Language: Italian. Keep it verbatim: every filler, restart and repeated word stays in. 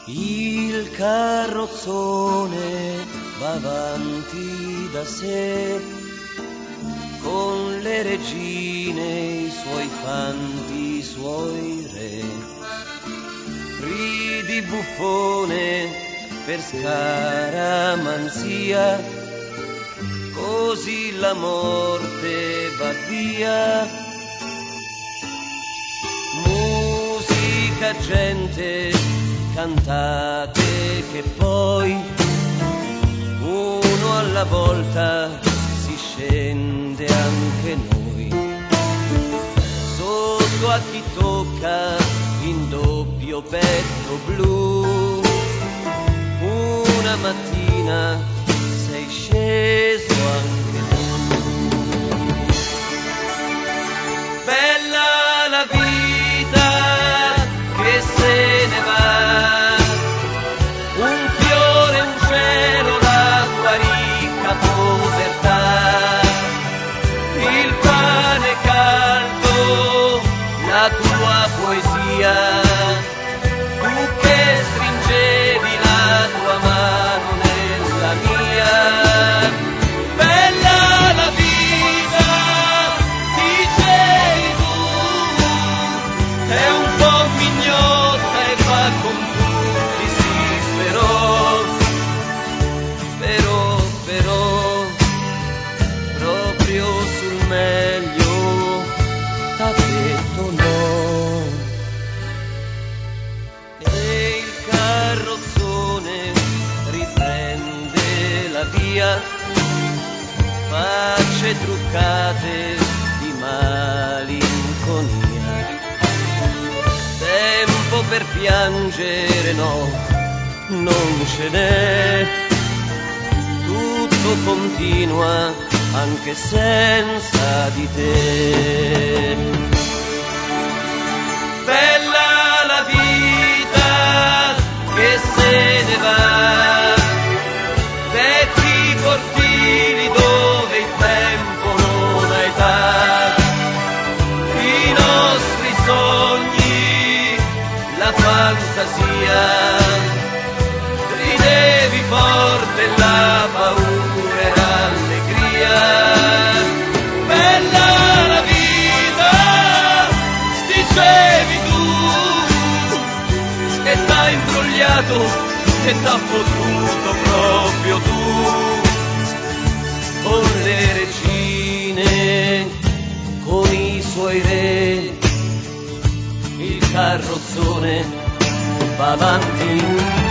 Il carrozzone va avanti da sé, con le regine, i suoi fanti, i suoi re. Ridi buffone per scaramanzia, così la morte va via. Musica, gente, cantate che poi uno alla volta si scende anche noi. Sotto a chi tocca in doppio petto blu, una mattina sei sceso anche tu. Bella la vita che se ne va, un fiore, un cielo, la tua ricca povertà, il pane caldo, la tua poesia, tu che stringevi la tua mano nella mia. Bella la vita, dicevi tu, è un po' mignotta e va con tutti, sì, però, però, però, proprio sul meglio t'ha detto no. E il carrozzone riprende la via, facce truccate di malinconia. Tempo per piangere no, non ce n'è, tutto continua anche senza di te. Bella la vita che se ne va, vecchi cortili dove il tempo non ha età, i nostri sogni, la fantasia, ridevi forte la paura e l'allegria. Bella la vita, dicevi tu, che t'ha imbrogliato e t'ha fottuto proprio tu, con le regine, con i suoi re. Il carrozzone va avanti